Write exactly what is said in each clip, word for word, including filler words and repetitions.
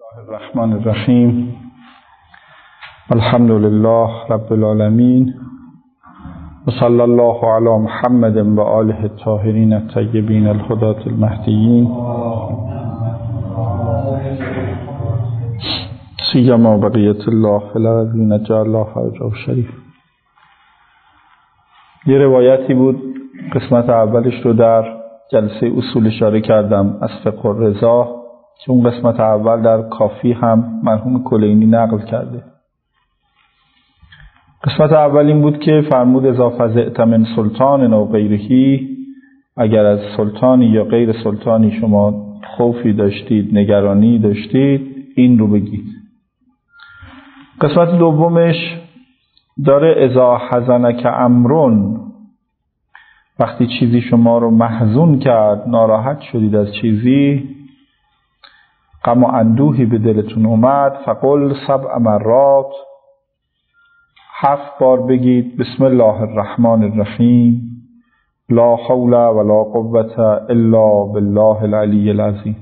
الرحمن الرحیم الحمد لله رب العالمین و صلی الله علی محمد و آله الطاهرین الطیبین الهداة المهدیین سیما بقیة الله فی الارضین جعل الله فرجه شریف. یه روایتی بود، قسمت اولش رو در جلسه اصول اشاره کردم از فقه الرضا که اون قسمت اول در کافی هم مرحوم کلینی نقل کرده. قسمت اول این بود که فرمود اذا فزعت من سلطان او غیرهی، اگر از سلطانی یا غیر سلطانی شما خوفی داشتید، نگرانی داشتید، این رو بگید. قسمت دومش داره اذا حزنک امرون، وقتی چیزی شما رو محزون کرد، ناراحت شدید از چیزی، غم و اندوهی به دلتون اومد، فقل سبع مرات، هفت بار بگید بسم الله الرحمن الرحیم لا حول ولا قوة الا بالله العلی العظیم.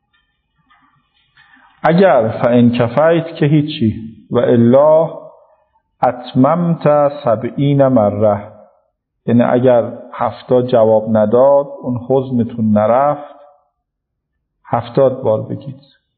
اگر فان کفیت که هیچی، و الا اتممت سبعین مره، یعنی اگر هفتاد جواب نداد، اون حزنتون نرفت، هفتاد بار بگید.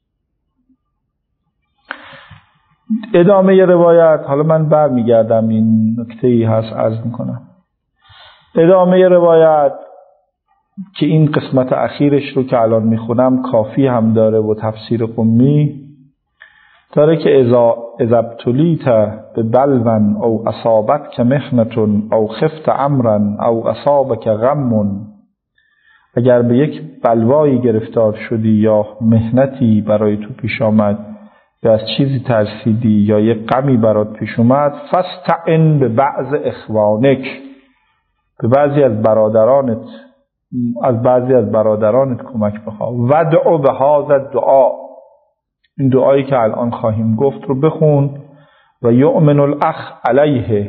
ادامه ی روایت، حالا من بر میگردم، این نکته ای هست عرض میکنم. ادامه ی روایت که این قسمت اخیرش رو که الان میخونم کافی هم داره و تفسیر قمی داره که اذا اذا ابتلیت ببلون او اصابتک محنة او خفت امرا او اصابک غم، اگر به یک بلوایی گرفتار شدی یا محنتی برای تو پیش آمد یا از چیزی ترسیدی یا یک غمی برات پیش اومد، فاستعن به بعض اخوانک، به بعضی از برادرانت از بعضی از برادرانت کمک بخواه. ودعو به هذا دعا، این دعایی که الان خواهیم گفت رو بخون. و یؤمن الاخ علیه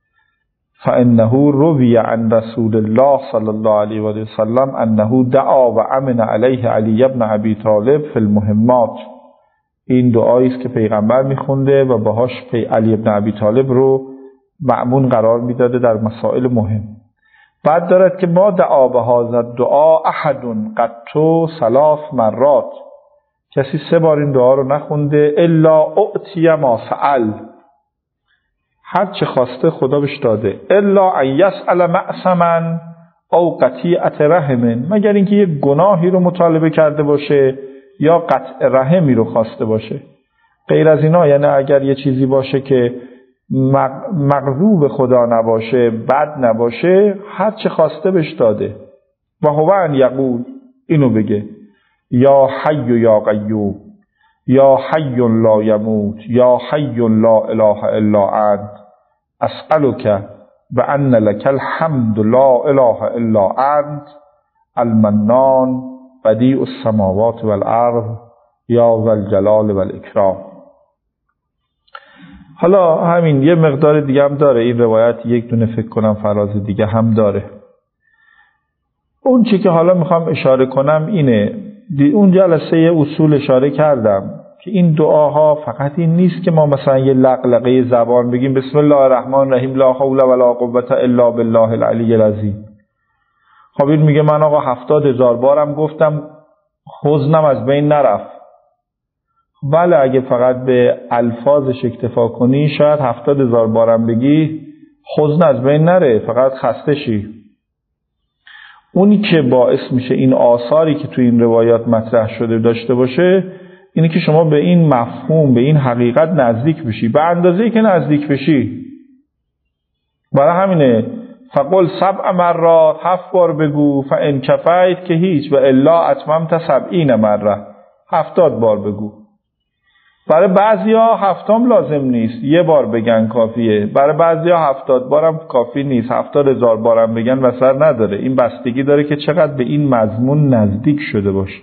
فانه روی عن رسول الله صلی الله علیه و سلم انه دعا و امن علیه علی ابن ابی طالب فی المهمات. این دعایی است که پیغمبر میخونده و باهاش پی علی ابن ابی طالب رو مأمون قرار میداده در مسائل مهم. بعد دارد که ما دعا به هذا دعا احد قط ثلاث مرات، کسی سه بار این دعا رو نخونده الا اعطی ما سأل، هر چه خواسته خدا بهش داده، الا ان یسأل معصما او قطیعة رحم، مگر اینکه یک گناهی رو مطالبه کرده باشه یا قطع رحمی رو خواسته باشه. غیر از اینا، یعنی اگر یه چیزی باشه که مغضوب خدا نباشه، بد نباشه، هر چه خواسته بهش داده. و هو ان یقول، اینو بگه یا حی یا قیوم یا حی لا یموت یا حی لا اله الا انت اسألک بأن لك الحمد لا اله الا انت المنان بدیع السماوات والارض یا ذا الجلال والاکرام. حالا همین یه مقدار دیگه هم داره این روایت، یک دونه فکر کنم فراز دیگه هم داره. اون چی که حالا میخوام اشاره کنم اینه، اون جلسه اصول اشاره کردم که این دعاها فقط این نیست که ما مثلا یه لقلقه زبان بگیم بسم الله الرحمن الرحیم لا حول ولا قوة الا بالله العلی العظیم. خب این میگه من آقا هفتاد هزار بارم گفتم حزنم از بین نرفت. بله، اگه فقط به الفاظش اکتفا کنی شاید هفتاد هزار بارم بگی حزن از بین نره، فقط خسته شی. اونی که باعث میشه این آثاری که تو این روایات مطرح شده داشته باشه اینی که شما به این مفهوم، به این حقیقت نزدیک بشی، به اندازه‌ای که نزدیک بشی. برای همینه فقل سبع مرات، هفت بار بگو، فان کفیت که هیچ، و الا اتممت سبعین مره، هفتاد بار بگو. برای بعضیا هفتم لازم نیست، یه بار بگن کافیه. برای بعضیا هفتاد بارم کافی نیست، هفتاد هزار بارم بگن و سر نداره. این بستگی داره که چقدر به این مضمون نزدیک شده باشه.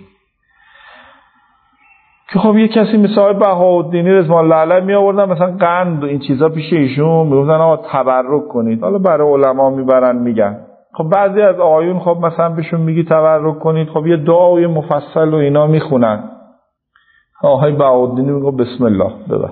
که خب یه کسی مثل بهاءالدین رضوان الله علیه می آوردن مثلا قند و این چیزا پیش ایشون، میگفتن آقا تبرک کنید. حالا برای علما میبرن میگن. خب بعضی از آقایون خب مثلا بهشون میگی تبرک کنید، خب یه دعای مفصل و اینا میخونن. آقای بهاءالدین میگه بسم الله ببر،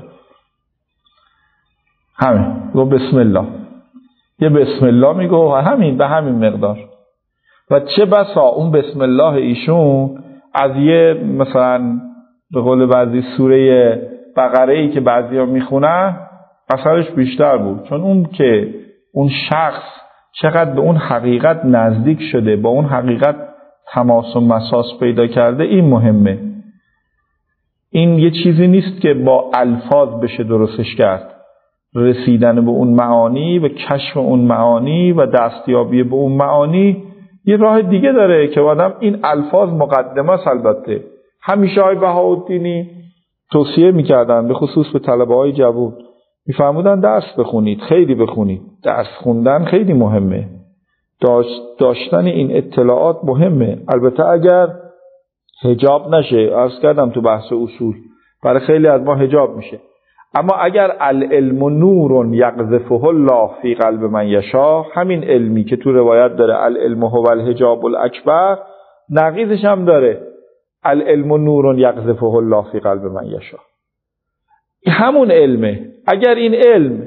همین میگه بسم الله، یه بسم الله میگه همین به همین مقدار. و چه بسا اون بسم الله ایشون از یه مثلا به قول بعضی سوره بقره‌ای که بعضیا میخونن اثرش بیشتر بود، چون اون که اون شخص چقدر به اون حقیقت نزدیک شده، با اون حقیقت تماس و مساس پیدا کرده، این مهمه. این یه چیزی نیست که با الفاظ بشه درستش کرد. رسیدن به اون معانی و کشف اون معانی و دستیابی به اون معانی یه راه دیگه داره که آدم این الفاظ مقدمه است. البته همیشه آقای بهاءالدینی توصیه میکردن به خصوص به طلبه های جوان، میفرمودن درس بخونید، خیلی بخونید، درس خوندن خیلی مهمه، داشت داشتن این اطلاعات مهمه. البته اگر حجاب نشه، عرض کردم تو بحث اصول برای خیلی از ما حجاب میشه، اما اگر العلم نور یقذفه الله فی قلب من یشاء، همین علمی که تو روایت داره العلم هو الحجاب الاکبر، نقیضش هم داره العلم نور یقذفه الله فی قلب من یشاء. همون علمه. اگر این علم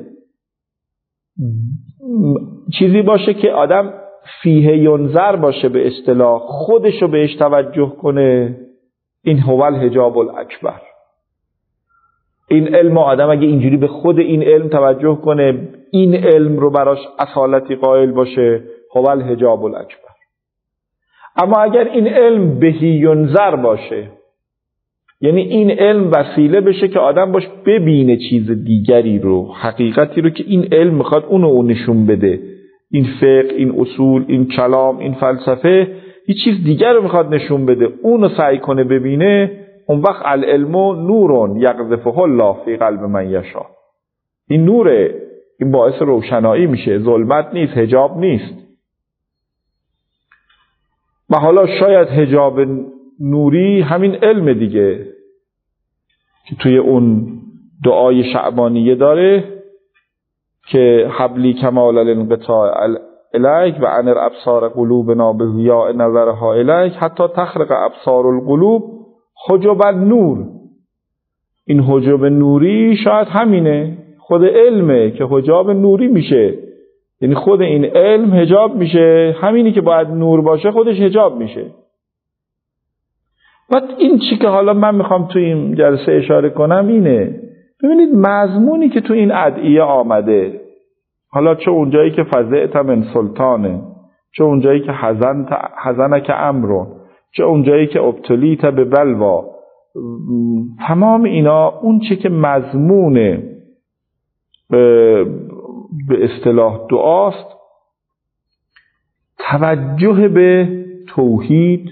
چیزی باشه که آدم فیه ینظر باشه، به اصطلاح خودشو بهش توجه کنه، این هو الحجاب الاکبر. این علم آدم اگه اینجوری به خود این علم توجه کنه، این علم رو براش اصالتی قائل باشه، هو الحجاب الاکبر. اما اگر این علم بهی ینظر باشه، یعنی این علم وسیله بشه که آدم باش ببینه چیز دیگری رو، حقیقتی رو که این علم میخواد اونو اون نشون بده، این فقه، این اصول، این کلام، این فلسفه یه چیز دیگر رو میخواد نشون بده، اونو سعی کنه ببینه، اون وقت العلم نور یقذفه الله فی قلب من یشاء. این نوره، این باعث روشنایی میشه، ظلمت نیست، حجاب نیست. و حالا شاید حجاب نوری همین علم دیگه که توی اون دعای شعبانیه داره که حبلی کمال الانقطاع الیک و انر ابصار قلوبنا به ضیاء نظرها الیک حتی تخرق ابصار القلوب حجب النور. این حجب نوری شاید همینه، خود علمه که حجاب نوری میشه، یعنی خود این علم حجاب میشه، همینی که باید نور باشه خودش حجاب میشه. و این چی که حالا من میخوام تو این جلسه اشاره کنم اینه، ببینید مضمونی که تو این ادعیه آمده، حالا چه اونجایی که فزعت من سلطانه، چه اونجایی که حزن حزنک امرون، چه اونجایی که ابتلیت به بلوا، تمام اینا اون چی که مضمون به اصطلاح دعاست، توجه به توحید،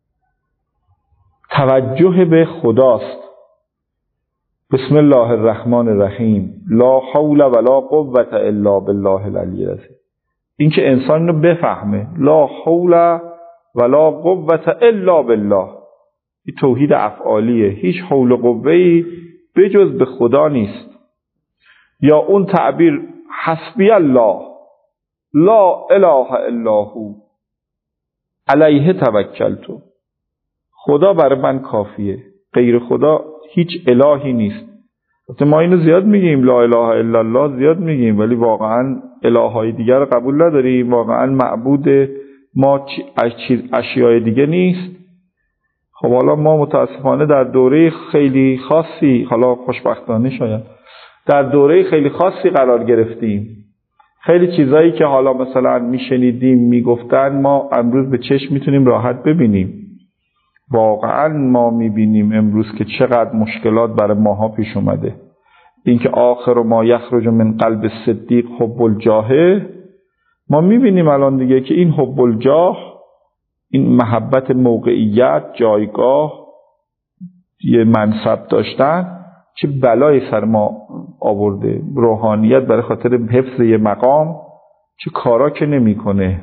توجه به خداست. بسم الله الرحمن الرحیم، لا حول ولا قوة الا بالله العلی العظیم. این که انسان رو بفهمه لا حول ولا قوة الا بالله، این توحید افعالیه، هیچ حول و قوه‌ای بجز به خدا نیست. یا اون تعبیر حسبی الله لا اله الا هو علیه توکلت، خدا برای من کافیه، غیر خدا هیچ الهی نیست. ما اینو زیاد میگیم، لا اله الا الله زیاد میگیم، ولی واقعا الههای دیگر رو قبول نداریم، واقعا معبود ما اشیاء دیگه نیست. خب حالا ما متاسفانه در دوره خیلی خاصی، حالا خوشبختانه شاید در دوره خیلی خاصی قرار گرفتیم. خیلی چیزایی که حالا مثلا میشنیدیم میگفتن ما امروز به چشم میتونیم راحت ببینیم. واقعا ما میبینیم امروز که چقدر مشکلات برای ماها پیش اومده. اینکه آخر ما یخرج من قلب صدیق حب الجاه، ما میبینیم الان دیگه که این حب الجاه، این محبت موقعیت، جایگاه، یه منصب داشتن، چه بلای سر ما آورده. روحانیت برای خاطر حفظ یه مقام چه کارا که نمی کنه،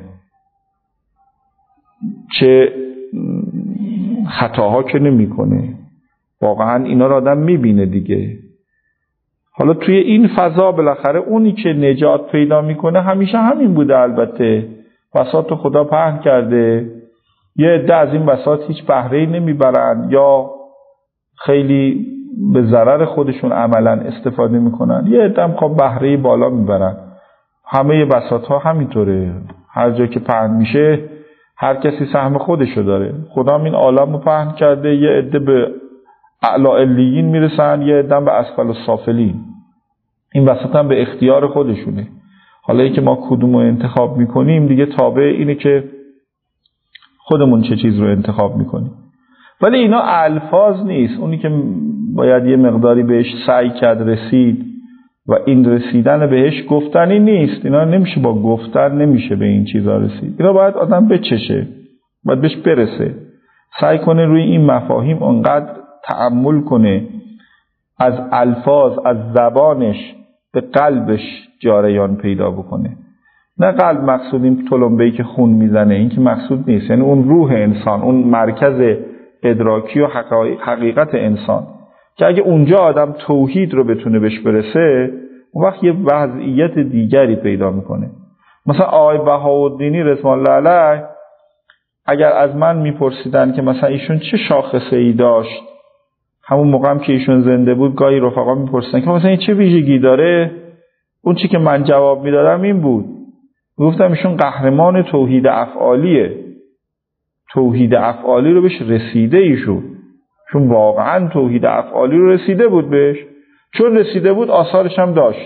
چه خطاها که نمی کنه. واقعا اینا رو آدم میبینه دیگه. حالا توی این فضا بالاخره اونی که نجات پیدا میکنه همیشه همین بوده. البته بساط خدا پهن کرده، یه عده از این بساط هیچ بهره‌ای نمیبرن، یا خیلی به ضرر خودشون عملا استفاده میکنن، یه عده‌ام خب بهره بالا میبرن. همه بساطها همینطوره، هر جا که پهن میشه هر کسی سهم خودشو داره. خدا این عالم رو پهن کرده، یه عده به اعلی علیین میرسن، یه عده به اسفل السافلین. این وسط هم به اختیار خودشونه. حالا اینکه ما کدوم رو انتخاب میکنیم دیگه تابع اینه که خودمون چه چیز رو انتخاب میکنیم. ولی اینا الفاظ نیست، اونی که باید یه مقداری بهش سعی کرد رسید و این رسیدن بهش گفتنی نیست. اینا نمیشه با گفتن نمیشه به این چیزا رسید. اینا باید آدم بچشه، باید بهش برسه، سعی کنه روی این مفاهیم اونقدر تأمل کنه، از الفاظ از زبانش به قلبش جریان پیدا بکنه. نه قلب مقصود این تلمبه‌ای که خون میزنه، این که مقصود نیست. یعنی اون روح انسان، اون مرکز ادراکی و حقیقت انسان که اگه اونجا آدم توحید رو بتونه بهش برسه، اون وقت یه وضعیت دیگری پیدا میکنه. مثلا آقای بهاءالدینی رضوان الله علیه اگر از من میپرسیدن که مثلا ایشون چه شاخصه ای داشت، همون موقع هم که ایشون زنده بود گاهی رفقا میپرسیدن که مثلا این چه ویژگی داره، اون چی که من جواب میدادم این بود، گفتم ایشون قهرمان توحید افعالیه. توحید افعالی رو بهش رسیده ایشون، چون واقعا توحید افعالی رو رسیده بود بهش، چون رسیده بود آثارش هم داشت.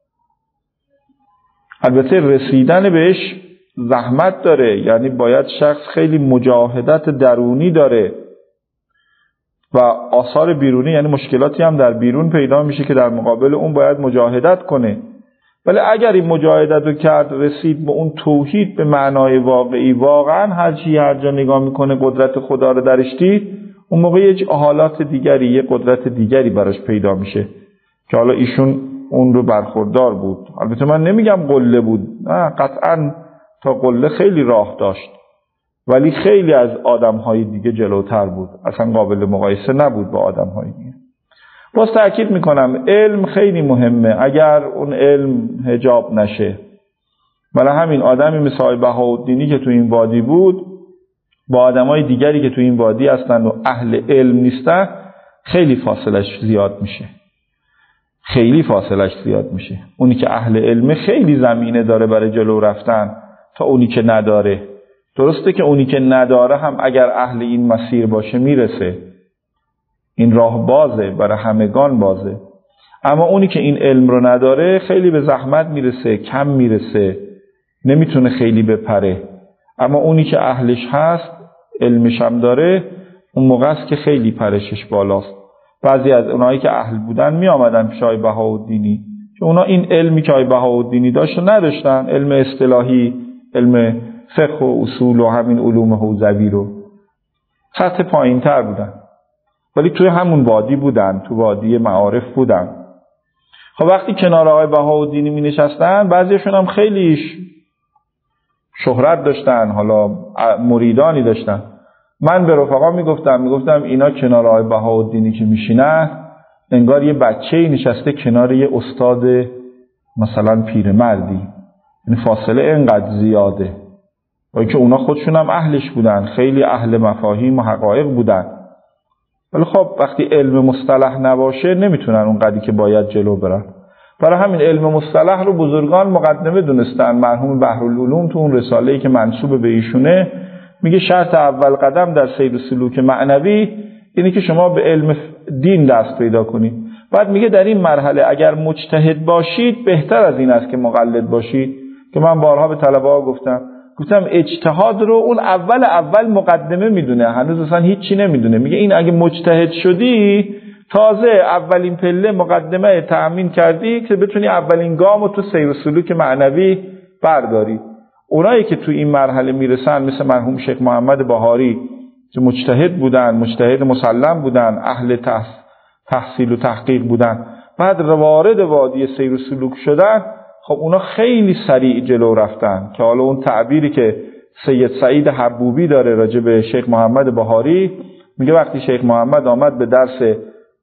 البته رسیدن بهش زحمت داره، یعنی باید شخص خیلی مجاهدت درونی داره و آثار بیرونی، یعنی مشکلاتی هم در بیرون پیدا میشه که در مقابل اون باید مجاهدت کنه. ولی اگر این مجاهدت رو کرد، رسید به اون توحید به معنای واقعی، واقعا هر چی هر جا نگاه میکنه قدرت خدا رو درش دید، اون موقع یه حالات دیگری، یه قدرت دیگری براش پیدا میشه که حالا ایشون اون رو برخوردار بود. البته من نمیگم قله بود، نه قطعا تا قله خیلی راه داشت، ولی خیلی از آدم‌های دیگه جلوتر بود، اصلا قابل مقایسه نبود با آدم‌های دیگه. باز تأکید میکنم علم خیلی مهمه، اگر اون علم حجاب نشه. ولی همین آدمی مثل آقای بهاءالدینی که تو این وادی بود با آدمای دیگری که تو این وادی هستن و اهل علم نیستن، خیلی فاصلش زیاد میشه. خیلی فاصلش زیاد میشه. اونی که اهل علم خیلی زمینه داره برای جلو رفتن تا اونی که نداره. درسته که اونی که نداره هم اگر اهل این مسیر باشه میرسه. این راه بازه، برای همگان بازه. اما اونی که این علم رو نداره خیلی به زحمت میرسه، کم میرسه، نمیتونه خیلی بپره. اما اونی که اهلش هست، علمش هم داره، اون موقع است که خیلی پرشش بالاست. بعضی از اونایی که اهل بودن می آمدن پیش آقای بهاءالدینی، چون اونا این علمی که آقای بهاءالدینی داشت نداشتن، علم اصطلاحی، علم فقه و اصول و همین علوم حوزوی رو، سطح پایین تر بودن، ولی توی همون وادی بودن، تو وادی معارف بودن. خب وقتی کنار آقای بهاءالدینی می نشستن، بعضیشون هم خیلی شهرت داشتن، حالا مریدانی داشتن. من به رفقا میگفتم میگفتم اینا کنار آقای بهاءالدینی که میشینن انگار یه بچه‌ای نشسته کنار یه استاد مثلا پیرمردی، این فاصله اینقدر زیاده. ولی که اونا خودشون هم اهلش بودن، خیلی اهل مفاهیم و حقایق بودن، ولی خب وقتی علم مصطلح نباشه نمیتونن اونقدری که باید جلو برن. برای همین علم مصطلح رو بزرگان مقدمه دونستن. مرحوم بحرالعلوم تو اون رساله‌ای که منسوب به ایشونه میگه شرط اول قدم در سیر و سلوک معنوی اینه که شما به علم دین دست پیدا کنید. بعد میگه در این مرحله اگر مجتهد باشید بهتر از این است که مقلد باشید، که من بارها به طلبه‌ها گفتم گفتم اجتهاد رو اون اول اول مقدمه میدونه، هنوز اصلا هیچی نمیدونه. میگه این اگه مجتهد شدی تازه اولین پله مقدمه تأمین کردی که بتونی اولین گام رو تو سیر و سلوک معنوی برداری. اونایی که تو این مرحله میرسن مثل مرحوم شیخ محمد بهاری که مجتهد بودن، مجتهد مسلم بودن، اهل تحصیل و تحقیق بودن، بعد وارد وادی سیر و سلوک شدن، خب اونا خیلی سریع جلو رفتن. که حالا اون تعبیری که سید سعید حبوبی داره راجع به شیخ محمد بهاری، میگه وقتی شیخ محمد آمد به درس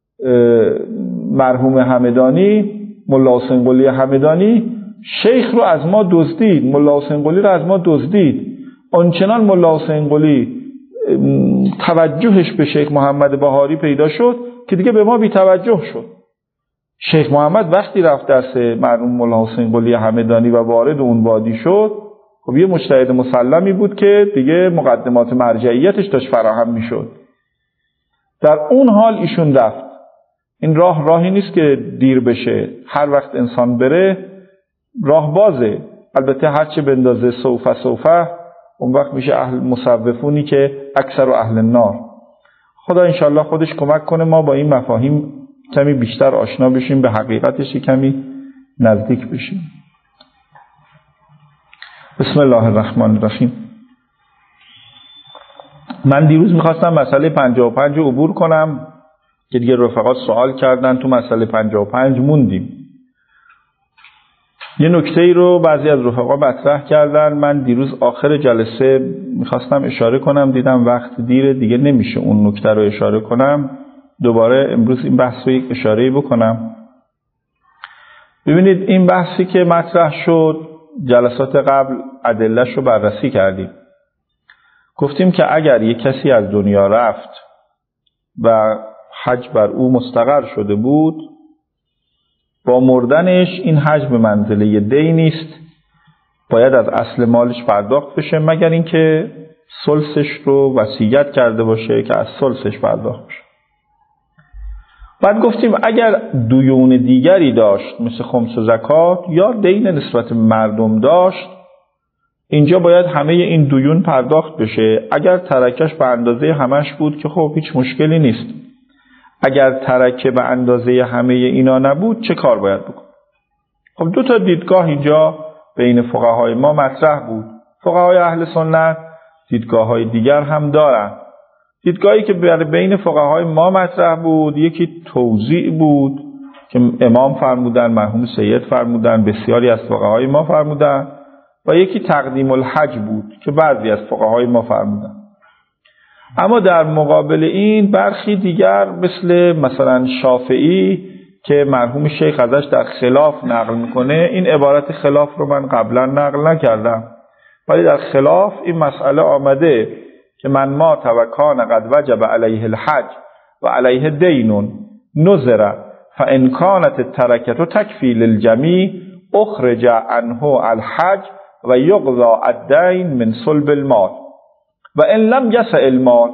مرحوم همدانی، ملا حسین قلی همدانی، شیخ رو از ما دزدید، ملا حسین قلی رو از ما دزدید. آنچنان ملا حسین قلی توجهش به شیخ محمد بهاری پیدا شد که دیگه به ما بی توجه شد. شیخ محمد وقتی رفت درس مرحوم مولا حسین قلی همدانی و وارد اون وادی شد، خب یه مجتهد مسلمی بود که دیگه مقدمات مرجعیتش داشت فراهم میشد. در اون حال ایشون رفت. این راه راهی نیست که دیر بشه، هر وقت انسان بره راه بازه. البته هرچه بندازه سوفه سوفه، اون وقت میشه اهل مصوفونی که اکثر و اهل النار. خدا انشالله خودش کمک کنه ما با این مفاهیم کمی بیشتر آشنا بشیم، به حقیقتش کمی نزدیک بشیم. بسم الله الرحمن الرحیم. من دیروز میخواستم مسئله پنجاه و پنج رو عبور کنم که دیگه رفقا سوال کردن، تو مسئله پنجاه و پنج موندیم. یه نکته ای رو بعضی از رفقا مطرح کردن، من دیروز آخر جلسه میخواستم اشاره کنم، دیدم وقت دیره دیگه نمیشه اون نکته رو اشاره کنم. دوباره امروز این بحث رو یک اشاره‌ای بکنم. ببینید این بحثی که مطرح شد جلسات قبل ادله‌اش رو بررسی کردیم. گفتیم که اگر یک کسی از دنیا رفت و حج بر او مستقر شده بود، با مردنش این حج به منزله دینی است، باید از اصل مالش پرداخت بشه، مگر اینکه ثلثش رو وصیت کرده باشه که از ثلثش پرداخت بشه. بعد گفتیم اگر دیون دیگری داشت مثل خمس و زکات یا دین نسبت مردم داشت، اینجا باید همه این دیون پرداخت بشه. اگر ترکش به اندازه همش بود که خب هیچ مشکلی نیست. اگر ترکه به اندازه همه اینا نبود چه کار باید بکن؟ خب دو تا دیدگاه اینجا بین فقهای ما مطرح بود. فقهای اهل سنت دیدگاه های دیگر هم دارن. دیدگاهی که بین فقهای ما مطرح بود یکی توزیع بود که امام فرمودن، مرحوم سید فرمودن، بسیاری از فقهای ما فرمودن، و یکی تقدیم الحج بود که بعضی از فقهای ما فرمودن. اما در مقابل این برخی دیگر مثل مثلا شافعی که مرحوم شیخ ازش در خلاف نقل میکنه، این عبارت خلاف رو من قبلا نقل نکردم، ولی در خلاف این مسئله آمده که من مات و کان قد وجب علیه الحج و علیه دین نذر فان کانت الترکه تکفی للجمیع اخرج عنه الحج و یقضى الدین من صلب المال و ان لم یسع المال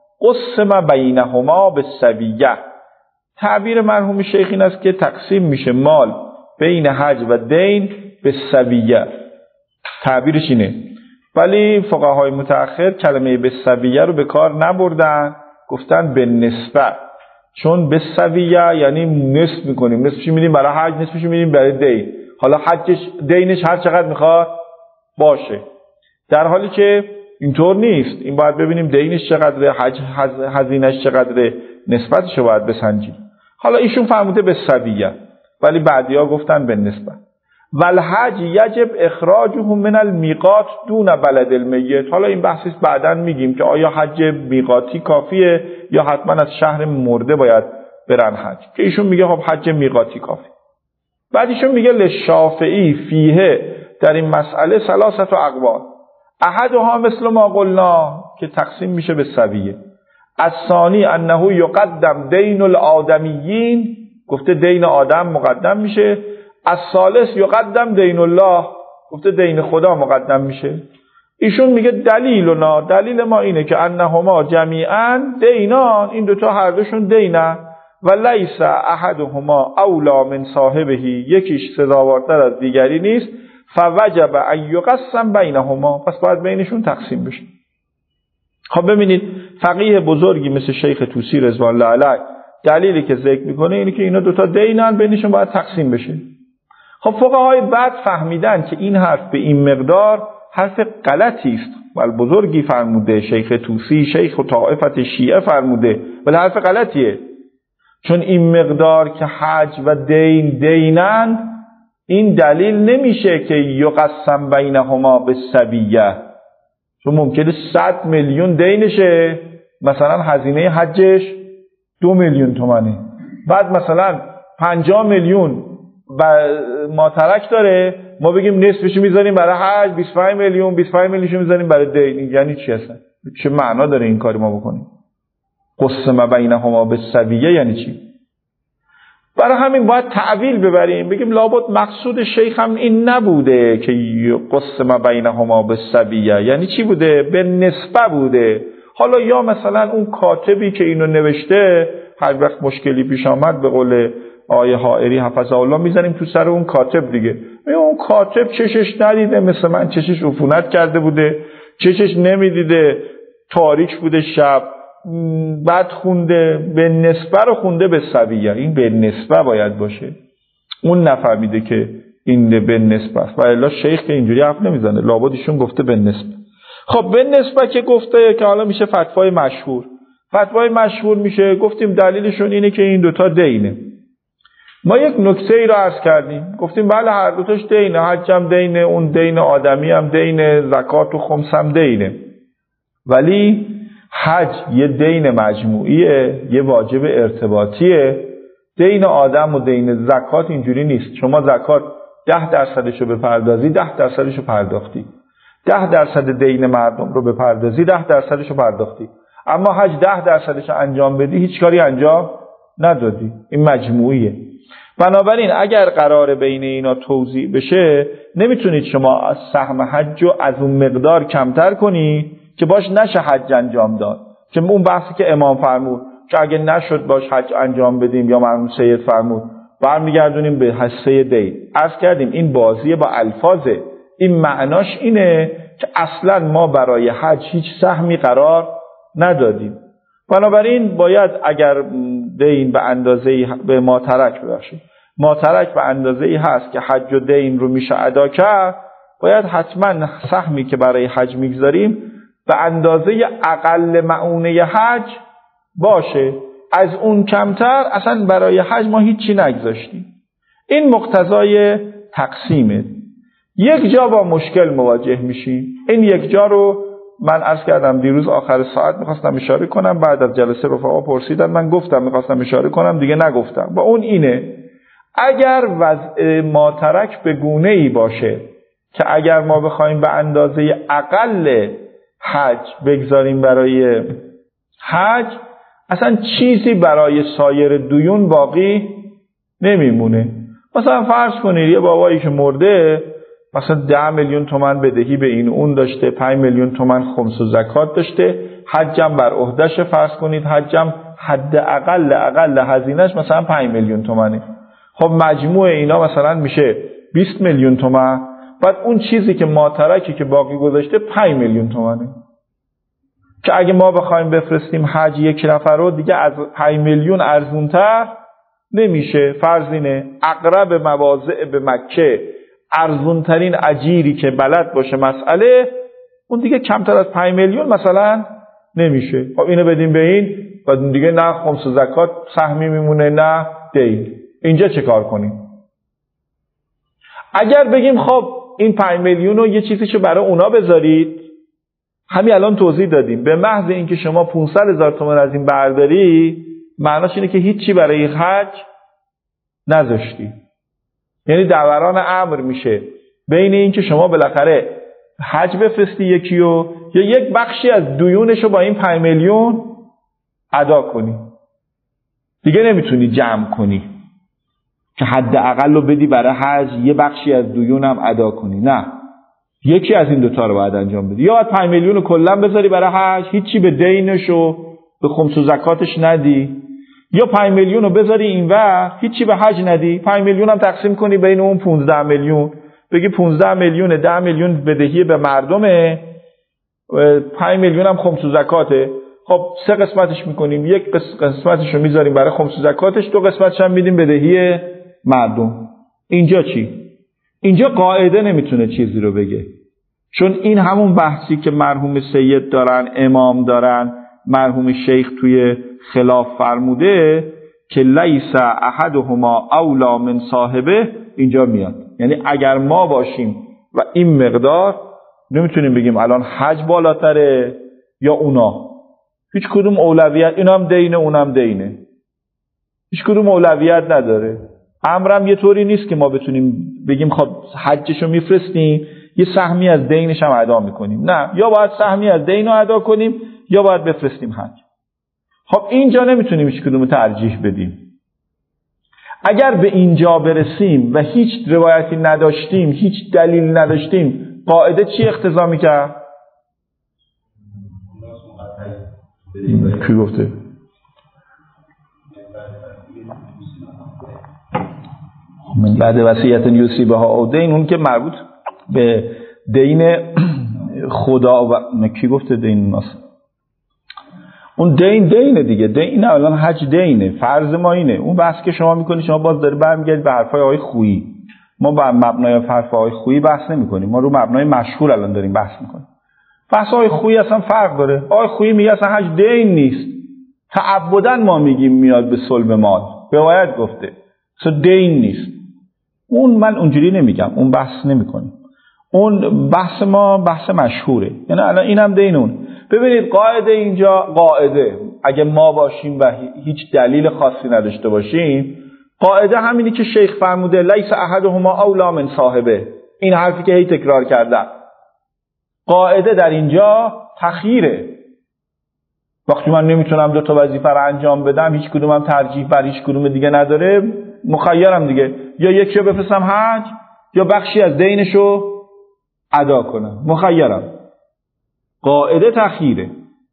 قسم بینهما بالسویه. تعبیر مرحوم شیخ این است که تقسیم میشه مال بین حج و دین به سویه. تعبیرش اینه، ولی فقهای متأخر کلمه به سویه رو به کار نبردن، گفتن به نسبت، چون به سویه یعنی نصف میکنیم، نصفش میدیم برای حج، نصفش میدیم برای دین. حالا حجش دینش هر چقدر میخواد باشه، در حالی که اینطور نیست. این باید ببینیم دینش چقدره، حج هزینه‌اش چقدره، نسبتش رو باید بسنجیم. حالا ایشون فرموده به سویه، ولی بعدیا گفتن به نسبت. والحج یجب اخراجه من المیقات دون بلد المیت. حالا این بحثی بعداً میگیم که آیا حج میقاتی کافیه یا حتما از شهر مرده باید برن حج، که ایشون میگه خب حج میقاتی کافی. بعد ایشون میگه لشافعی فیه، در این مسئله ثلاثه و اقوال، احدها مثل ما قلنا که تقسیم میشه به سویه. الثانی انه یقدم دین الآدمیین، گفته دین آدم مقدم میشه. الثالث یقدم دین الله، گفته دین خدا مقدم میشه. ایشون میگه دلیلنا، دلیل ما اینه که انهما جمیعا دینان، این دوتا هر دوشون دینن، و لیس احدهما اولا من صاحبه، یکیش سزاوارتر از دیگری نیست. فوجب ان یقسم بینهما، پس باید بینشون تقسیم بشه. خب ببینید فقیه بزرگی مثل شیخ طوسی رضوان الله علیه دلیلی که ذکر میکنه اینه که اینا دوتا دینن، بینشون باید تقسیم بشه. خب فقهای بعد فهمیدن که این حرف به این مقدار حرف غلطی است، ولی بزرگی فرموده، شیخ طوسی شیخ و طائفت شیعه فرموده، ولی حرف غلطیه، چون این مقدار که حج و دین دینند این دلیل نمیشه که یقسم بینهما بالسویه، چون ممکنه صد میلیون دینشه، مثلا هزینه حجش دو میلیون تومنه، بعد مثلا پنجاه میلیون و ماترک داره، ما بگیم نصفش میذاریم برای حج، بیست و پنج میلیون بیست و پنج میلیونشو میذاریم برای دین. یعنی چی هستن؟ چه معنا داره این کاری ما بکنیم؟ قسم بینهما بالسویه یعنی چی؟ برای همین باید تعویل ببریم، بگیم لابد مقصود شیخ هم این نبوده که قسم بینهما بالسویه، یعنی چی بوده؟ به نسبه بوده. حالا یا مثلا اون کاتبی که اینو نوشته هر وقت مشکلی پیش آمد به قول آیه حائری حفظه الله میزنیم تو سر اون کاتب دیگه. اون کاتب چشش ندیده، مثل من چشش عفونت کرده بوده، چشش نمیدیده، تاریک بوده شب، بعد خونده، به نسبه رو خونده به سویه. این به نسبه باید باشه، اون نفهمیده که این به نسبه است. و الا شیخ که اینجوری حرف نمیزنه، لابد ایشون گفته به نسبه. خب به نسبه که گفته که حالا میشه فتوای مشهور. فتوای مشهور میشه گفتیم دلیلشون اینه که این دوتا دینه. ما یک نکته ای رو عرض کردیم، گفتیم بله هر دوتاش دینه، حج هم دینه، اون دین آدمی هم دینه، زکات و خمس هم دینه، ولی حج یه دین مجموعیه، یه واجب ارتباطیه. دین آدم و دین زکات اینجوری نیست. شما زکات ده درصدش رو بپردازی، ده درصدش رو پرداختی. ده درصد دین مردم رو بپردازی، ده درصدش رو پرداختی. اما حج ده درصدش رو انجام بدی، هیچ کاری انجام ندادی. این مجموعیه. بنابراین اگر قرار بین اینا توزیع بشه، نمیتونید شما از سهم حج رو از اون مقدار کمتر کنی که باش نشه حج انجام داد. که اون بحثی که امام فرمود که اگه نشد باش حج انجام بدیم، یا مرحوم سید فرمود برمیگردونیم به حصه دین. عرض کردیم این بازی با الفاظه. این معناش اینه که اصلا ما برای حج هیچ سهمی قرار ندادیم. بنابراین باید اگر دین به اندازه‌ای به ما ترک ببخشید ما ترک به اندازه‌ای هست که حج و دین رو میشه ادا کرد، باید حتما سهمی که برای حج میگذاریم به اندازه اقل معونه حج باشه. از اون کمتر اصلا برای حج ما هیچی نگذاشتیم. این مقتضای تقسیمه. یک جا با مشکل مواجه میشیم. این یک جا رو من عرض کردم دیروز آخر ساعت میخواستم اشاره کنم، بعد از جلسه رفقا پرسیدن، من گفتم میخواستم اشاره کنم دیگه نگفتم. با اون اینه اگر وضع ماترک به گونه ای باشه که اگر ما بخوایم به اندازه اقل حج بگذاریم برای حج، اصلا چیزی برای سایر دیون باقی نمیمونه. مثلا فرض کنید یه بابایی که مرده مثلا ده میلیون تومان بدهی به این اون داشته، پنج میلیون تومان خمس و زکات داشته، حجم بر عهده‌ش فرض کنید، حجم حد اقل اقل هزینه‌اش مثلا پنج میلیون تومانه. خب مجموع اینا مثلا میشه بیست میلیون تومان. بعد اون چیزی که ماترکی که باقی گذاشته پنج میلیون تومانه، که اگه ما بخوایم بفرستیم حج یک نفر رو دیگه از پنج میلیون ارزونتر نمیشه. فرض اینه اقرب مواضع به مکه ارزونترین اجیری که بلد باشه مسئله، اون دیگه کمتر از پنج میلیون مثلا نمیشه. خب اینو بدیم به این و دیگه نه خمس و زکات سهمی میمونه نه دین. اینجا چه کار کنیم؟ اگر بگیم خب این پنج میلیون رو یه چیزیشو برای اونا بذارید، همین الان توضیح دادیم، به محض اینکه شما پانصد هزار تومان از این برداری، معناش اینه که هیچی برای حج نذاشتی. یعنی دوران امر میشه بین اینکه شما بالاخره حج بفرستی یکیو یا یک بخشی از دیونشو با این پنج میلیون ادا کنی. دیگه نمیتونی جمع کنی که حداقل رو بدی برای حج یه بخشی از دیونم ادا کنی. نه، یکی از این دوتا رو باید انجام بدی. یا باید پنج میلیون رو کلا بذاری برای حج، هیچی به دینش و به خمس و زکاتش ندی، یا پنج میلیون رو بذاری اینور هیچی به حج ندی، پنج میلیون هم تقسیم کنی بین اون پانزده میلیون، بگی پانزده میلیون ده میلیون بدهی به مردمه، پنج میلیون هم خمس و زکاته. خب سه قسمتش میکنیم، یک قسمتش رو میذاریم برای خمس و زکاتش، دو قسمتش هم میدیم بدهی مردم. اینجا چی؟ اینجا قاعده نمیتونه چیزی رو بگه، چون این همون بحثی که مرحوم سید دارن، امام دارن، مرحوم شیخ توی خلاف فرموده که لیس احدهما اولا من صاحبه، اینجا میاد. یعنی اگر ما باشیم و این مقدار، نمیتونیم بگیم الان حج بالاتره یا اونا، هیچ کدوم اولویت، اینا هم دینه اونم دینه، هیچ کدوم اولویت نداره. امرم یه طوری نیست که ما بتونیم بگیم خب حجشو میفرستیم یه سهمی از دینش هم ادا میکنیم. نه، یا باید سهمی از دین رو ادا کنیم یا باید بفرستیم حج. خب اینجا نمیتونیم هیچ کدوم ترجیح بدیم. اگر به اینجا برسیم و هیچ روایتی نداشتیم، هیچ دلیل نداشتیم، قاعده چی اقتضا میکرد؟ کی گفته؟ من بعد وصیت یوسی بها او دین، اون که مربوط به دین خدا و کی گفته دین ناس؟ اون دین دینه دیگه. دین الان حج دینه، فرض ما اینه. اون بحث که شما میکنی، شما باز داره برمیگردید به حرفای آقای خویی. ما با مبنای حرف آقای خویی بحث نمیکنیم، ما رو مبنای مشهور الان داریم بحث میکنیم. بحث آقای خویی اصلا فرق داره. آقای خویی میگه اصلا حج دین نیست، تعبداً ما میگیم میاد به صلب مال، روایت گفته اصلا دین نیست. اون من اونجوری نمیگم، اون بحث نمیکنیم. اون بحث ما بحث مشهوره. یعنی الان اینم دین اون. ببینید قاعده اینجا، قاعده اگه ما باشیم و هیچ دلیل خاصی نداشته باشیم، قاعده همینی که شیخ فرموده لیس احدهما اولی من صاحبه. این حرفی که هی تکرار کردن، قاعده در اینجا تخییره. وقتی من نمیتونم دو تا وظیفه رو انجام بدم، هیچ کدومم ترجیح بر هیچ کدوم دیگه نداره، مخیرم دیگه، یا یکی رو بفرستم حج یا بخشی از دینشو ادا کنم، مخیرم. قاعده تخییره،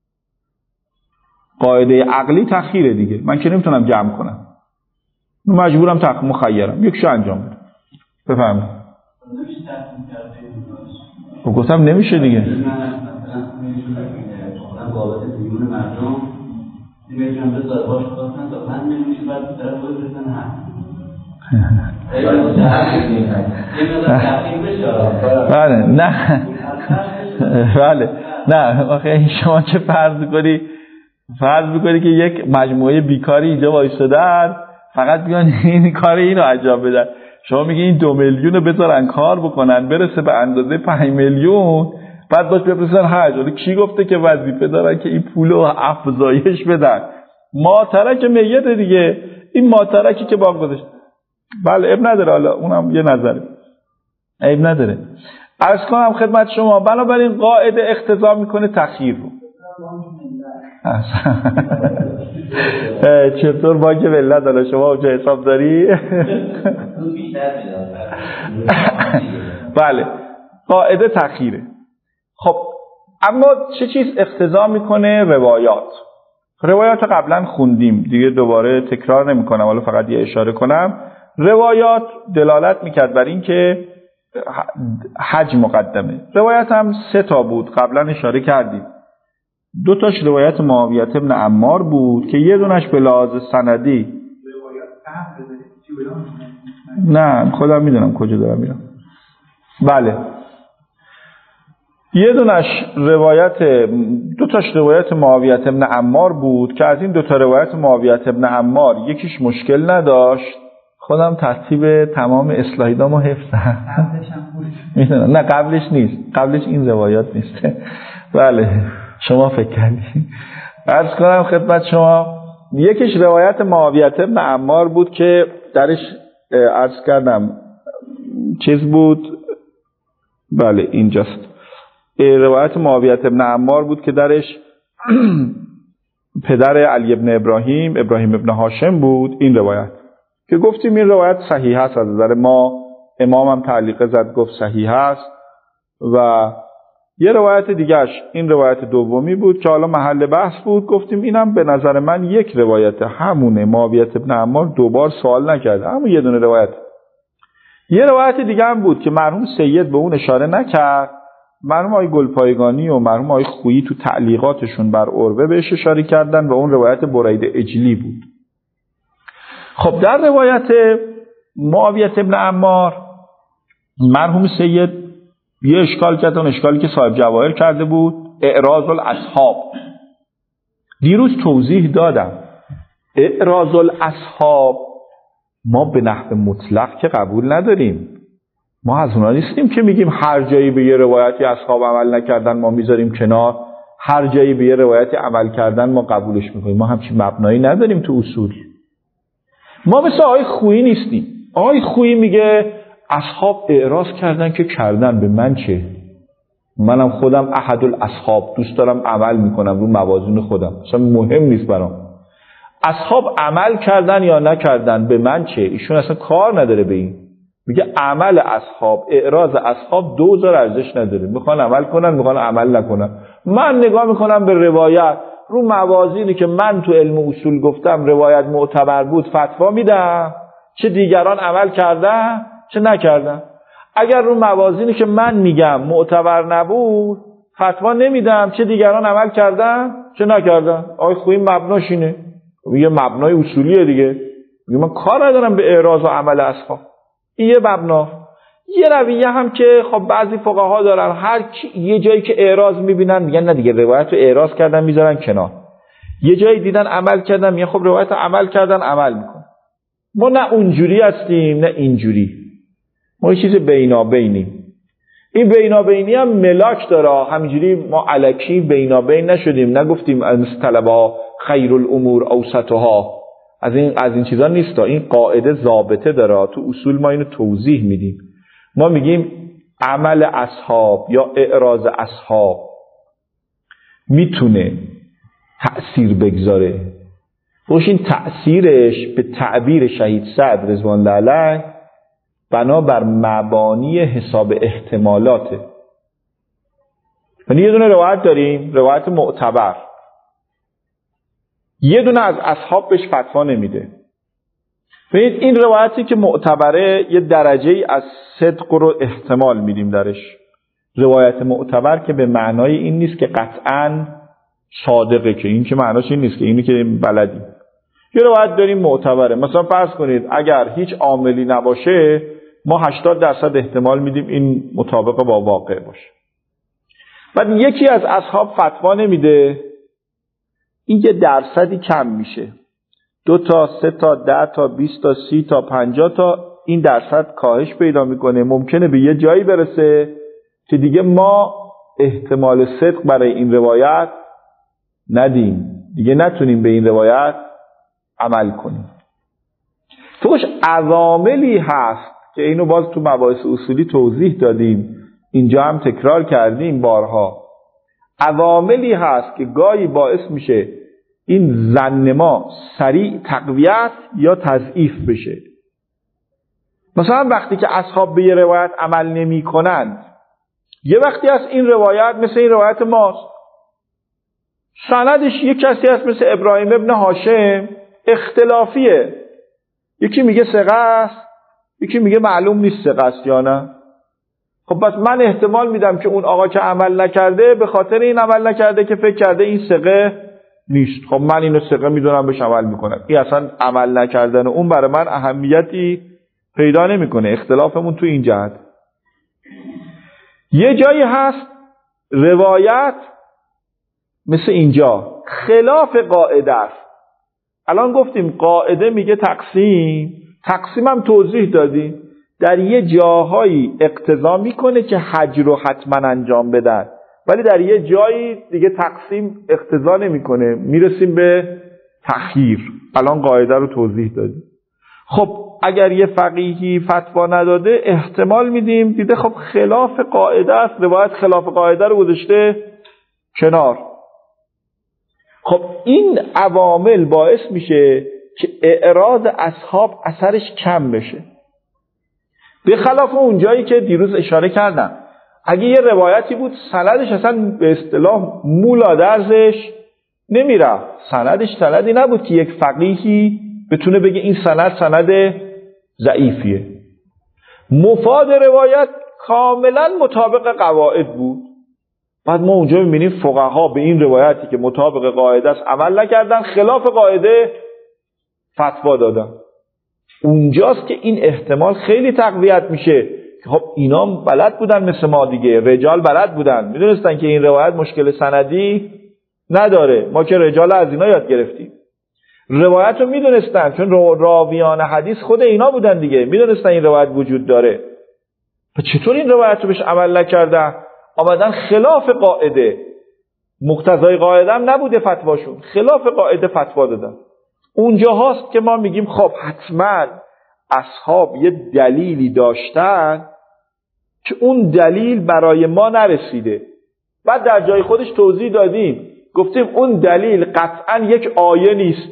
قاعده عقلی تخییره دیگه. من که نمیتونم جمع کنم، مجبورم تخ مخیرم، یکشو انجام بدم. بفهمید؟ خب گفتم نمیشه دیگه. بله نه بله نه آخه شما چه فرض کنی فرض میکنی که یک مجموعه بیکاری اینجا وایسادن فقط بیان این کار اینو انجام بدن. شما میگی این دو میلیون رو بذارن کار بکنن برسه به اندازه پنج میلیون، بعد باش بفرستن حج. ولی کی گفته که وظیفه دارن که این پولو افزایش بدن؟ ماترک میت دیگه، این ماترکی که باقی گذاشت. بله اب نداره، حالا اونم یه نظره، عیب نداره. عرض کنم خدمت شما، بنابراین قاعده اقتضا میکنه تخییر رو. چطور باید ولت حالا شما اونجا حساب داری؟ بله قاعده تخییره. خب اما چه چیز اقتضا میکنه؟ روایات. روایات قبلا خوندیم دیگه، دوباره تکرار نمی کنم، حالا فقط یه اشاره کنم. روایات دلالت میکرد بر این که حج مقدمه. روایت هم سه تا بود، قبلا اشاره کردیم. دو تاش روایت معاویه بن عمار بود که یه دونش به لحاظ سندی، نه خودم میدونم کجا دارم میرم، بله یه دونش روایت، دو تاش روایت معاویه بن عمار بود که از این دو تا روایت معاویه بن عمار یکیش مشکل نداشت. خودم ترتیب تمام اصلاحیدامو حفظم میدونم، نه قبلش نیست، قبلش این روایات نیست. بله شما فکر کردید. عرض کنم خدمت شما، یکیش روایت معاویه بن عمار بود که درش عرض کردم چیز بود، بله اینجاست، روایت معاویه بن عمار بود که درش پدر علی ابن ابراهیم، ابراهیم ابن هاشم بود. این روایت که گفتیم این روایت صحیح است از نظر ما، امام هم تعلیق زد گفت صحیح است. و یه روایت دیگهش این روایت دومی بود که حالا محل بحث بود، گفتیم اینم به نظر من یک روایت همونه، معاویه بن عمار دوبار سوال نکرده، اما یه دونه روایت. یه روایت دیگه هم بود که مرحوم سید به اون اشاره نکرد، مرحوم آقای گلپایگانی و مرحوم آقای خویی تو تعلیقاتشون بر عروه بهش اشاره کردن و اون روایت برید اجلی بود. خب در روایت معاویه بن عمار مرحوم سید یه اشکال کرد، اون اشکالی که صاحب جواهر کرده بود، اعراض الاصحاب. دیروز توضیح دادم اعراض الاصحاب ما به نحو مطلق که قبول نداریم. ما از اونا نیستیم که میگیم هر جایی به یه روایتی اصحاب عمل نکردن ما میذاریم کنار، هر جایی به یه روایتی عمل کردن ما قبولش میکنیم. ما همچین مبنایی نداریم تو اصول. ما مثل آقای خویی نیستیم. آقای خویی میگه اصحاب اعراض کردن که کردن، به من چه؟ منم خودم احد الاصحاب، دوست دارم عمل میکنم رو موازین خودم، اصلا مهم نیست برام. اصحاب عمل کردن یا نکردن به من چه؟ ایشون اصلا کار نداره به این. میگه عمل اصحاب، اعراض اصحاب دوزار ارزش نداره، میخوان عمل کنن میخوان عمل نکنن. من نگاه میکنم به روایت، رو موازینی که من تو علم اصول گفتم روایت معتبر بود فتوا میدم، چه دیگران عمل کردن چه نکردن. اگر رو موازینی که من میگم معتبر نبود فتوا نمیدم، چه دیگران عمل کردن چه نکردن. آقای خویی مبناش اینه، یه مبنای اصولیه دیگه. میگه من کار ندارم به اعراض و عمل اصحاب، این یه مبنا. یه رویه هم که خب بعضی فقها دارن، هر کی یه جایی که اعراض میبینن میگن نه دیگه روایت رو اعراض کردن میذارن کنار، یه جایی دیدن عمل کردن میگن خب روایت عمل کردن عمل میکن. ما نه اونجوری هستیم نه اینجوری، ما یه چیز بینابینیم. این بینابینی هم ملاک داره، همینجوری ما الکی بینابین نشدیم، نگفتیم از طلبا خیر الامور اوسطها، از این از این چیزا نیست. این قاعده ضابطه داره، تو اصول ما اینو توضیح میدیم. ما میگیم عمل اصحاب یا اعراض اصحاب میتونه تأثیر بگذاره، خوش این تأثیرش به تعبیر شهید سعد رضوان الله علیه بنابر مبانی حساب احتمالاته. یعنی یه دونه روایت داریم، روایت معتبر، یه دونه از اصحاب بهش فتوا نمیده. ببینید این روایتی که معتبره یه درجه‌ای از صدق رو احتمال میدیم درش. روایت معتبر که به معنای این نیست که قطعاً صادقه، که این که معناش این نیست که اینی که بلدی. یه روایت داریم معتبره، مثلا فرض کنید اگر هیچ عاملی نباشه ما هشتاد درصد احتمال میدیم این مطابق با واقع باشه. بعد یکی از اصحاب فتوا نمیده، این یه درصدی کم میشه، دو تا سه تا ده تا بیست تا سی تا پنجاه تا این درصد کاهش پیدا میکنه. ممکنه به یه جایی برسه که دیگه ما احتمال صدق برای این روایت ندیم، دیگه نتونیم به این روایت عمل کنیم. توش عواملی هست که اینو باز تو مباحث اصولی توضیح دادیم، اینجا هم تکرار کردیم بارها. عواملی هست که گاهی باعث میشه این ظن ما سریع تقویت یا تضعیف بشه. مثلا وقتی که اصحاب به یه روایت عمل نمی کنند، یه وقتی از این روایت مثل این روایت ماست، سندش یک کسی هست مثل ابراهیم ابن هاشم اختلافیه، یکی میگه ثقه است یکی میگه معلوم نیست ثقه است یا نه. خب پس من احتمال میدم که اون آقا که عمل نکرده به خاطر این عمل نکرده که فکر کرده این ثقه نیست. خب من اینو ثقه میدونم بهش عمل میکنم، این اصلا عمل نکردن اون برای من اهمیتی پیدا نمیکنه. اختلافمون تو این جهت. یه جایی هست روایت مثل اینجا خلاف قاعده است. الان گفتیم قاعده میگه تقسیم، تقسیم هم توضیح دادیم، در یه جاهایی اقتضا میکنه که حجر رو حتما انجام بدن، ولی در یه جایی دیگه تقسیم اقتضا نمیکنه، میرسیم به تأخیر. الان قاعده رو توضیح دادیم. خب اگر یه فقیهی فتوا نداده احتمال میدیم دیده خب خلاف قاعده است، روایت خلاف قاعده رو گذاشته کنار. خب این عوامل باعث میشه که اعراض اصحاب اثرش کم بشه، به خلاف اون جایی که دیروز اشاره کردم. اگه یه روایتی بود سندش اصلا به اصطلاح مولا درزش نمیره، سندش سندی نبود که یک فقیهی بتونه بگه این سند سند ضعیفیه، مفاد روایت کاملا مطابق قواعد بود، بعد ما اونجا میبینیم فقها به این روایتی که مطابق قاعده است عمل نکردن، خلاف قاعده فتوا دادن. اونجاست که این احتمال خیلی تقویت میشه. خب اینا بلد بودن مثل ما دیگه، رجال بلد بودن، میدونستن که این روایت مشکل سندی نداره، ما که رجال از اینا یاد گرفتیم. روایت رو میدونستن چون راویان حدیث خود اینا بودن دیگه، میدونستن این روایت وجود داره. پس چطور این روایت رو بهش عمل نکردن؟ آمدن خلاف قاعده، مقتضای قاعده هم نبوده فتواشون، خلاف قاعده فتوا دادن. اونجا هاست که ما میگیم خب حتما اصحاب یه دلیلی داشتن که اون دلیل برای ما نرسیده. بعد در جای خودش توضیح دادیم، گفتیم اون دلیل قطعا یک آیه نیست،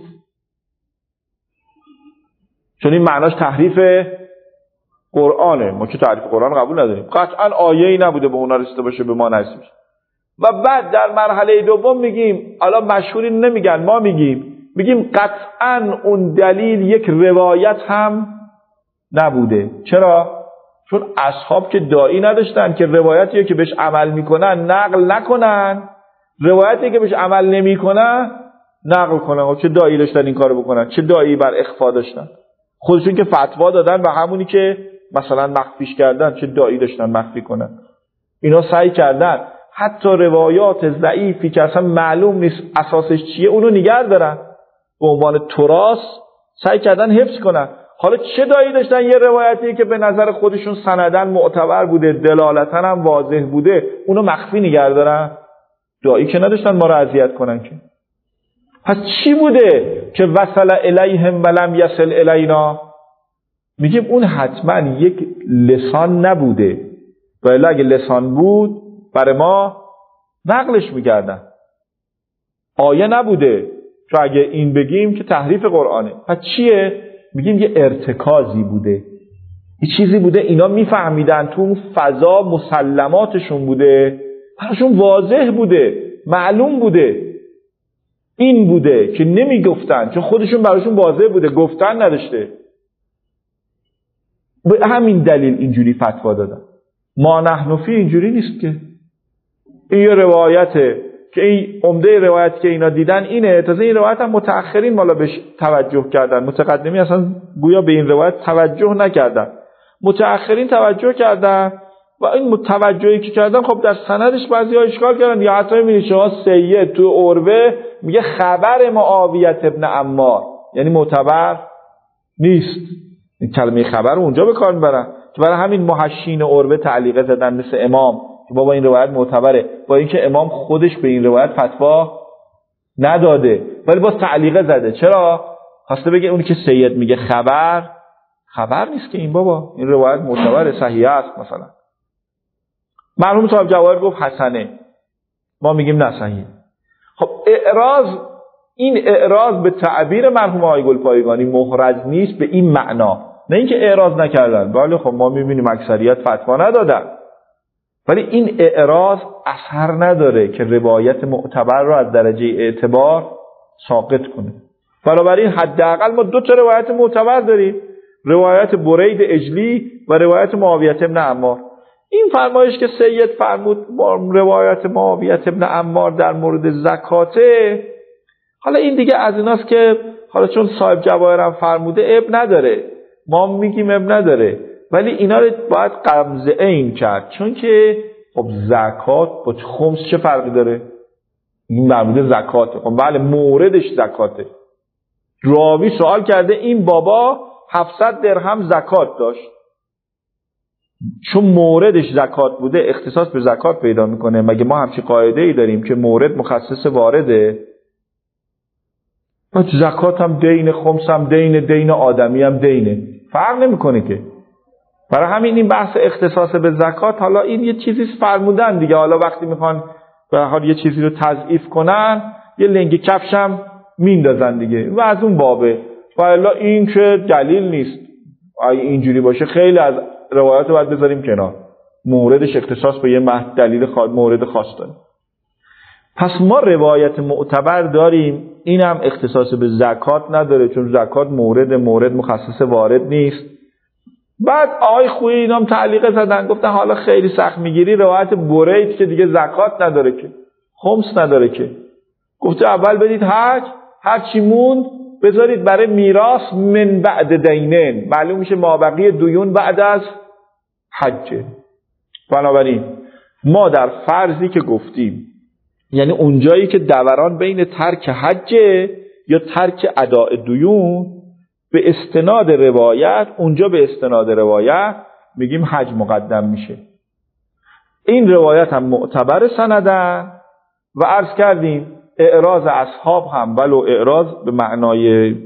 چون این معناش تحریف قرآنه. ما که تحریف قرآن قبول نداریم، قطعا آیه‌ای نبوده به اونا رسیده باشه به ما نرسیده. و بعد در مرحله دوم میگیم، حالا مشهوری نمیگن، ما میگیم میگیم قطعا اون دلیل یک روایت هم نبوده. چرا؟ چون اصحاب که داعی نداشتن که روایتی که بهش عمل میکنن نقل نکنن، روایتی که بهش عمل نمیکنن نقل کنن. چه داعی داشتن این کارو بکنن؟ چه داعی بر اخفا داشتن؟ خودشون که فتوا دادن و همونی که مثلا مخفیش کردن، چه داعی داشتن مخفی کنن؟ اینا سعی کردن حتی روایات ضعیفی که اصلا معلوم نیست اساسش چیه اونو نگه دارن، به عنوان تراث سعی کردن حفظ کنن. حالا چه دایی داشتن یه روایتی که به نظر خودشون سندن معتبر بوده، دلالتاً هم واضح بوده، اونو مخفی نگه دارن؟ دایی که نداشتن ما رو اذیت کنن که. پس چی بوده که وصل الیهم ولم یصل الینا؟ میگیم اون حتما یک لسان نبوده، ولی اگه لسان بود برای ما نقلش میکردن. آیه نبوده، چون اگه این بگیم که تحریف قرآنه. پس چیه؟ میگیم یه ارتکازی بوده، یه چیزی بوده اینا میفهمیدن، تو اون فضا مسلماتشون بوده، براشون واضح بوده، معلوم بوده، این بوده که نمیگفتن، چون خودشون براشون واضح بوده، گفتن نداشته. به همین دلیل اینجوری فتوا دادن. ما نحن فی اینجوری نیست که این یه روایته که این عمده روایت که اینا دیدن اینه. تازه این روایت هم متأخرین مالا بهش توجه کردن، متقدمی اصلا گویا به این روایت توجه نکردن، متأخرین توجه کردن. و این توجهی که کردن خب در سندش بعضی‌ها اشکال کردن. یا حتی می‌بینید شما سید تو عروه میگه خبر معاویه ابن عمار، یعنی معتبر نیست. این کلمه خبر رو اونجا به کار میبرن که برای همین محشین عروه تعلیقه زدن مثل امام که بابا این روایت معتبره، با اینکه امام خودش به این روایت فتوا نداده ولی باز تعلیقه زده. چرا؟ خواسته بگه اونی که سید میگه خبر خبر نیست که این بابا این روایت معتبره، صحیح است. مثلا مرحوم صاحب جواهر گفت حسنه، ما میگیم نه صحیح. خب اعراض، این اعراض به تعبیر مرحوم آقای گلپایگانی محرز نیست به این معنا، نه اینکه اعراض نکردن، ولی خب ما میبینیم اکثریت فتوا ندادن، ولی این اعراض اثر نداره که روایت معتبر رو از درجه اعتبار ساقط کنه. بنابراین حداقل ما دو تا روایت معتبر داریم، روایت برید اجلی و روایت معاویه ابن عمار. این فرمایش که سید فرمود روایت معاویه ابن عمار در مورد زکاته، حالا این دیگه از ایناست که حالا چون صاحب جواهرم فرموده اب نداره، ما میگیم اب نداره، ولی اینا رو باید قمزه این کرد، چون که خب زکات با خمس چه فرقی داره؟ این مربوط زکاته، خب بله موردش زکاته. راوی سوال کرده این بابا هفتصد درهم زکات داشت، چون موردش زکات بوده اختصاص به زکات پیدا میکنه. مگه ما همچین قاعده ای داریم که مورد مخصص وارده؟ زکات هم دین، خمس هم دین، دین آدمی هم دینه، فرق نمیکنه که. برای همین این بحث اختصاص به زکات، حالا این یه چیزی فرمودن دیگه، حالا وقتی میخوان به حال یه چیزی رو تضعیف کنن یه لنگ کفشم میندازن دیگه و از اون بابه. و الا این که دلیل نیست. اگه اینجوری باشه خیلی از روایات رو باید بذاریم کنار، موردش اختصاص به یه دلیل خاص، مورد خاص داره. پس ما روایت معتبر داریم، اینم اختصاص به زکات نداره، چون زکات مورد مورد مخصص وارد نیست. بعد آقای خویی اینام تعلیق زدن، گفتن حالا خیلی سخت میگیری روایت برید که دیگه زکات نداره که، خمس نداره که. گفته اول بدید حج، هر چی موند بذارید برای میراث من بعد دینن، معلوم میشه مابقی دیون بعد از حج. بنابراین ما در فرضی که گفتیم، یعنی اونجایی که دوران بین ترک حج یا ترک اداء دیون، به استناد روایت، اونجا به استناد روایت میگیم حج مقدم میشه. این روایت هم معتبر سندن و عرض کردیم اعراض اصحاب هم ولو اعراض به معنای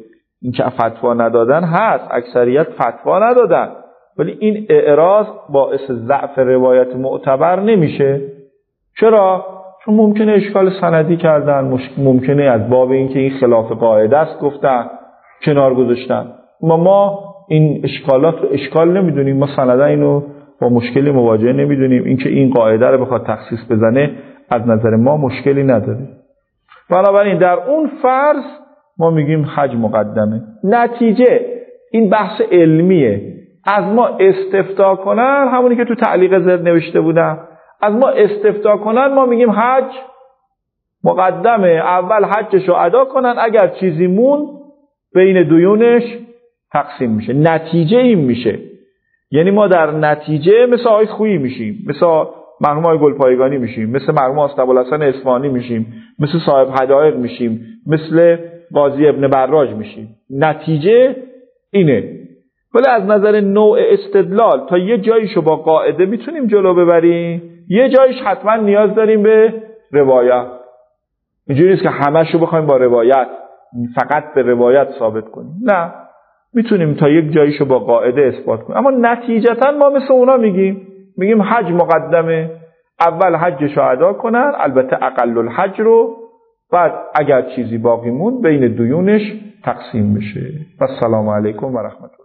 اینکه فتوا ندادن هست، اکثریت فتوا ندادن، ولی این اعراض باعث ضعف روایت معتبر نمیشه. چرا؟ چون ممکنه اشکال سندی کردن، ممکنه از باب اینکه این خلاف قاعده است گفتن کنار گذاشتن. ما ما این اشکالات رو اشکال نمیدونیم، ما سندا اینو با مشکلی مواجه نمیدونیم. اینکه این قاعده رو بخواد تخصیص بزنه از نظر ما مشکلی نداره. بنابراین در اون فرض ما میگیم حج مقدمه. نتیجه این بحث علمیه. از ما استفتاء کنن، همونی که تو تعلیق زر نوشته بودم، از ما استفتاء کنن ما میگیم حج مقدمه، اول حجش رو ادا کنن، اگر چیزی مون بین دیونش تقسیم میشه. نتیجه این میشه. یعنی ما در نتیجه مثل آیت خویی میشیم، مثل مرحوم آقای گلپایگانی میشیم، مثل مرحوم آستابالحسن اصفهانی میشیم، مثل صاحب حدائق میشیم، مثل قاضی ابن براج میشیم. نتیجه اینه. ولی از نظر نوع استدلال تا یه جاییشو با قاعده میتونیم جلو ببریم، یه جاییش حتما نیاز داریم به روایت. اینجوری نیست که همه‌شو بخوایم با روایت فقط به روایت ثابت کنیم، نه، میتونیم تا یک جاییشو با قاعده اثبات کنیم. اما نتیجتا ما مثل اونا میگیم میگیم حج مقدمه، اول حجشو ادا کنن، البته اقل الحج رو، بعد اگر چیزی باقی موند بین دیونش تقسیم میشه. و السلام علیکم و رحمت الله.